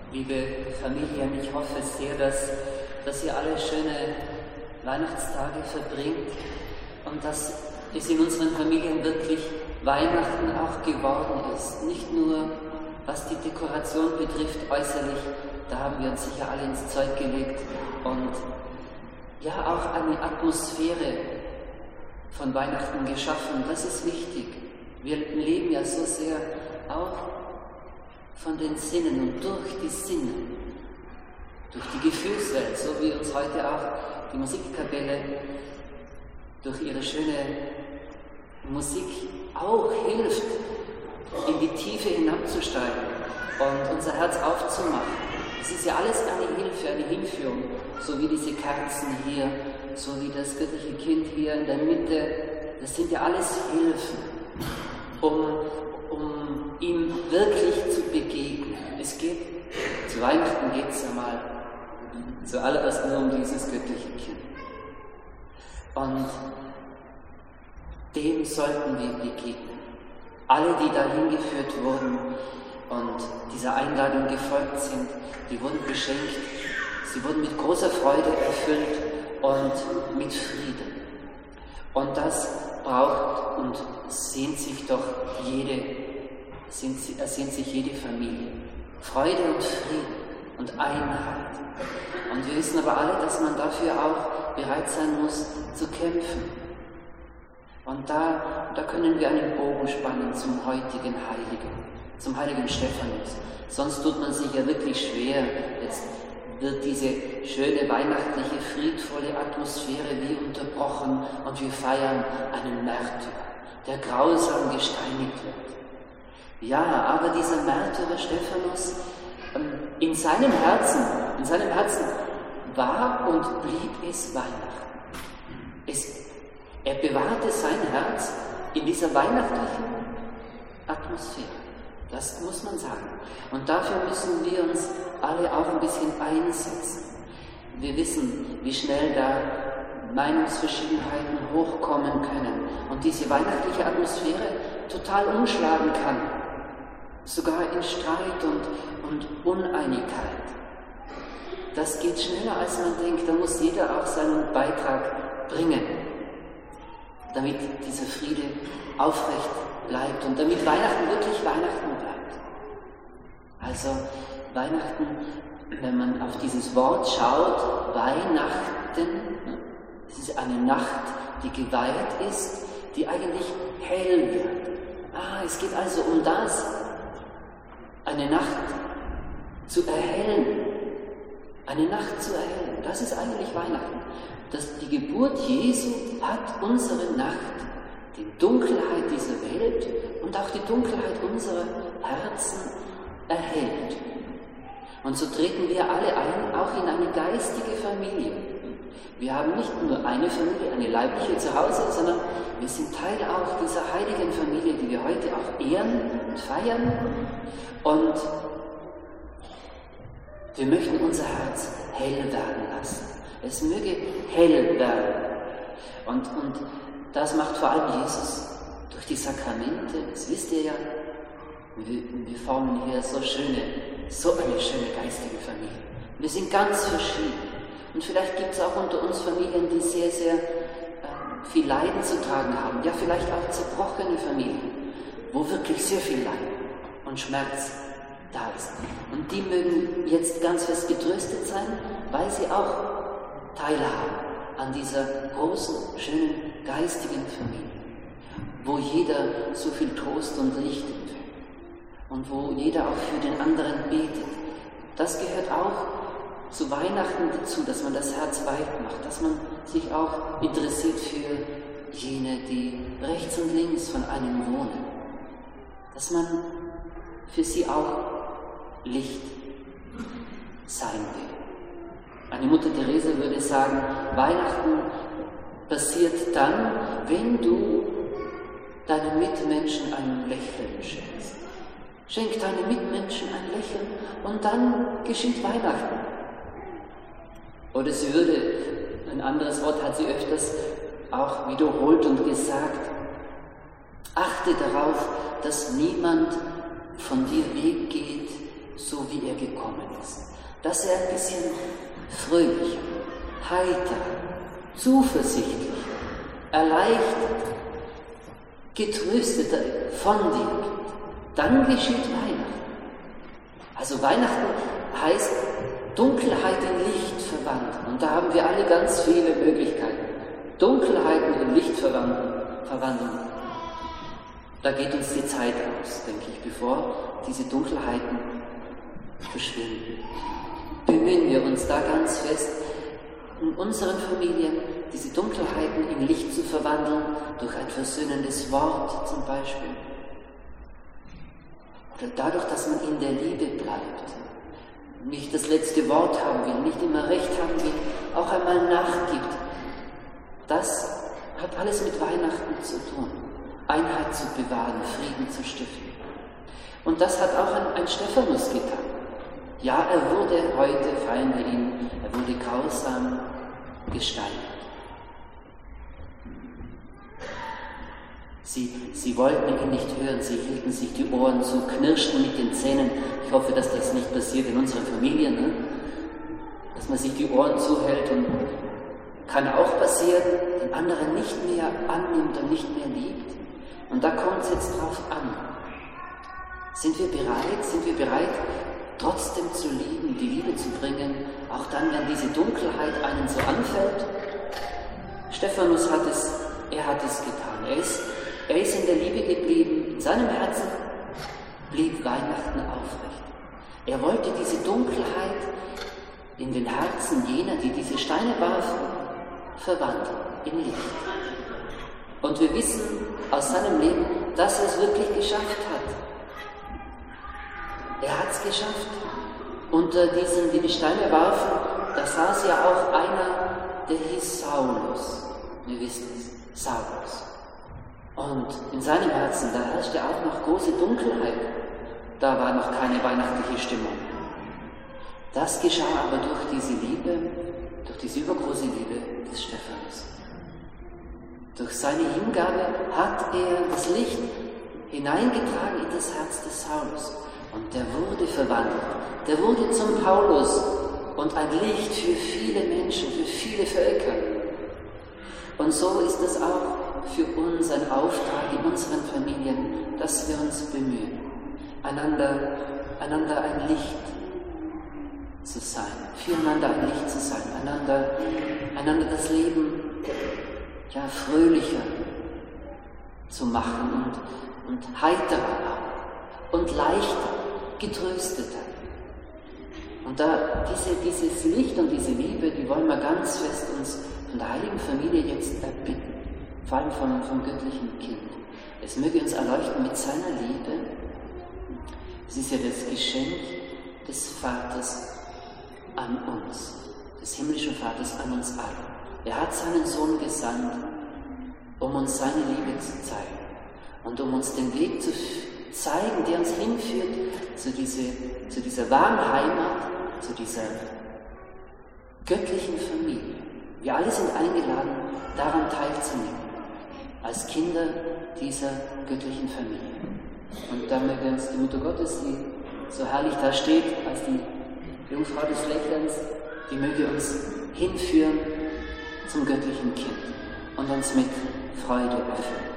Liebe Familien, ich hoffe sehr, dass ihr alle schöne Weihnachtstage verbringt und dass es in unseren Familien wirklich Weihnachten auch geworden ist. Nicht nur, was die Dekoration betrifft, äußerlich, da haben wir uns sicher alle ins Zeug gelegt und ja, auch eine Atmosphäre von Weihnachten geschaffen. Das ist wichtig. Wir leben ja so sehr auch von den Sinnen und durch die Sinne, durch die Gefühlswelt, so wie uns heute auch die Musikkapelle durch ihre schöne Musik auch hilft, in die Tiefe hinabzusteigen und unser Herz aufzumachen. Es ist ja alles eine Hilfe, eine Hinführung, so wie diese Kerzen hier, so wie das göttliche Kind hier in der Mitte. Das sind ja alles Hilfen, um ihm wirklich zu begegnen. Es geht, zu Weihnachten geht es einmal zuallererst nur um dieses göttliche Kind. Und dem sollten wir begegnen. Alle, die dahin geführt wurden und dieser Einladung gefolgt sind, die wurden beschenkt, sie wurden mit großer Freude erfüllt und mit Frieden. Und das braucht und sehnt sich jede Familie. Freude und Frieden und Einheit. Und wir wissen aber alle, dass man dafür auch bereit sein muss, zu kämpfen. Und da können wir einen Bogen spannen zum heutigen Heiligen, zum heiligen Stephanus. Sonst tut man sich ja wirklich schwer. Jetzt wird diese schöne, weihnachtliche, friedvolle Atmosphäre wie unterbrochen und wir feiern einen Märtyrer, der grausam gesteinigt wird. Ja, aber dieser Märtyrer Stephanus, in seinem Herzen war und blieb es Weihnachten. Er bewahrte sein Herz in dieser weihnachtlichen Atmosphäre. Das muss man sagen. Und dafür müssen wir uns alle auch ein bisschen einsetzen. Wir wissen, wie schnell da Meinungsverschiedenheiten hochkommen können und diese weihnachtliche Atmosphäre total umschlagen kann. Sogar in Streit und Uneinigkeit. Das geht schneller, als man denkt. Da muss jeder auch seinen Beitrag bringen, damit dieser Friede aufrecht bleibt und damit Weihnachten wirklich Weihnachten bleibt. Also Weihnachten, wenn man auf dieses Wort schaut, Weihnachten, es ist eine Nacht, die geweiht ist, die eigentlich hell wird. Es geht also um das, eine Nacht zu erhellen. Eine Nacht zu erhellen, das ist eigentlich Weihnachten. Die Geburt Jesu hat unsere Nacht, die Dunkelheit dieser Welt und auch die Dunkelheit unserer Herzen erhellt. Und so treten wir alle ein, auch in eine geistige Familie. Wir haben nicht nur eine Familie, eine leibliche zu Hause, sondern wir sind Teil auch dieser heiligen Familie, die wir heute auch ehren und feiern. Und wir möchten unser Herz hell werden lassen. Es möge hell werden. Und das macht vor allem Jesus durch die Sakramente. Das wisst ihr ja. Wir formen hier so eine schöne geistige Familie. Wir sind ganz verschieden. Und vielleicht gibt es auch unter uns Familien, die sehr, sehr viel Leiden zu tragen haben. Ja, vielleicht auch zerbrochene Familien, wo wirklich sehr viel Leid und Schmerz da ist. Und die mögen jetzt ganz fest getröstet sein, weil sie auch teilhaben an dieser großen, schönen, geistigen Familie, wo jeder so viel Trost und Licht empfängt und wo jeder auch für den anderen betet. Das gehört auch zu Weihnachten dazu, dass man das Herz weit macht, dass man sich auch interessiert für jene, die rechts und links von einem wohnen, dass man für sie auch Licht sein will. Eine Mutter Teresa würde sagen, Weihnachten passiert dann, wenn du deinen Mitmenschen ein Lächeln schenkst. Schenk deinen Mitmenschen ein Lächeln und dann geschieht Weihnachten. Oder sie würde, ein anderes Wort hat sie öfters auch wiederholt und gesagt, achte darauf, dass niemand von dir weggeht, so wie er gekommen ist. Dass er ein bisschen fröhlicher, heiter, zuversichtlich, erleichtert, getrösteter von dir wird. Dann geschieht Weihnachten. Also Weihnachten heißt Dunkelheit in Licht verwandeln. Und da haben wir alle ganz viele Möglichkeiten. Dunkelheiten in Licht verwandeln. Da geht uns die Zeit aus, denke ich, bevor diese Dunkelheiten verschwinden. Bemühen wir uns da ganz fest, in unseren Familien diese Dunkelheiten in Licht zu verwandeln, durch ein versöhnendes Wort zum Beispiel. Oder dadurch, dass man in der Liebe bleibt, nicht das letzte Wort haben will, nicht immer Recht haben will, auch einmal nachgibt. Das hat alles mit Weihnachten zu tun. Einheit zu bewahren, Frieden zu stiften. Und das hat auch ein Stephanus getan. Ja, er wurde, heute feiern wir ihn, er wurde grausam gesteinigt. Sie wollten ihn nicht hören, sie hielten sich die Ohren zu, knirschten mit den Zähnen. Ich hoffe, dass das nicht passiert in unseren Familien, ne? Dass man sich die Ohren zuhält, und kann auch passieren, den anderen nicht mehr annimmt und nicht mehr liebt. Und da kommt es jetzt drauf an. Sind wir bereit, trotzdem zu lieben, die Liebe zu bringen, auch dann, wenn diese Dunkelheit einen so anfällt? Stephanus hat es getan. Er ist in der Liebe geblieben, in seinem Herzen blieb Weihnachten aufrecht. Er wollte diese Dunkelheit in den Herzen jener, die diese Steine warfen, verwandeln in Licht. Und wir wissen aus seinem Leben, dass er es wirklich geschafft hat. Er hat es geschafft. Unter diesen, die die Steine warfen, da saß ja auch einer, der hieß Saulus. Wir wissen es, Saulus. Und in seinem Herzen, da herrschte auch noch große Dunkelheit. Da war noch keine weihnachtliche Stimmung. Das geschah aber durch diese Liebe, durch diese übergroße Liebe des Stephanus. Durch seine Hingabe hat er das Licht hineingetragen in das Herz des Saulus. Und der wurde verwandelt. Der wurde zum Paulus und ein Licht für viele Menschen, für viele Völker. Und so ist es auch für uns ein Auftrag in unseren Familien, dass wir uns bemühen, einander ein Licht zu sein, füreinander ein Licht zu sein, einander das Leben fröhlicher zu machen und heiterer und leichter, getrösteter. Und da dieses Licht und diese Liebe, die wollen wir ganz fest uns von der heiligen Familie jetzt erbitten, vor allem vom göttlichen Kind. Es möge uns erleuchten mit seiner Liebe. Es ist ja das Geschenk des Vaters an uns, des himmlischen Vaters an uns alle. Er hat seinen Sohn gesandt, um uns seine Liebe zu zeigen und um uns den Weg zu zeigen, der uns hinführt zu dieser wahren Heimat, zu dieser göttlichen Familie. Wir alle sind eingeladen, daran teilzunehmen, als Kinder dieser göttlichen Familie. Und da möge uns die Mutter Gottes, die so herrlich da steht, als die Jungfrau des Lächelns, die möge uns hinführen zum göttlichen Kind und uns mit Freude öffnen.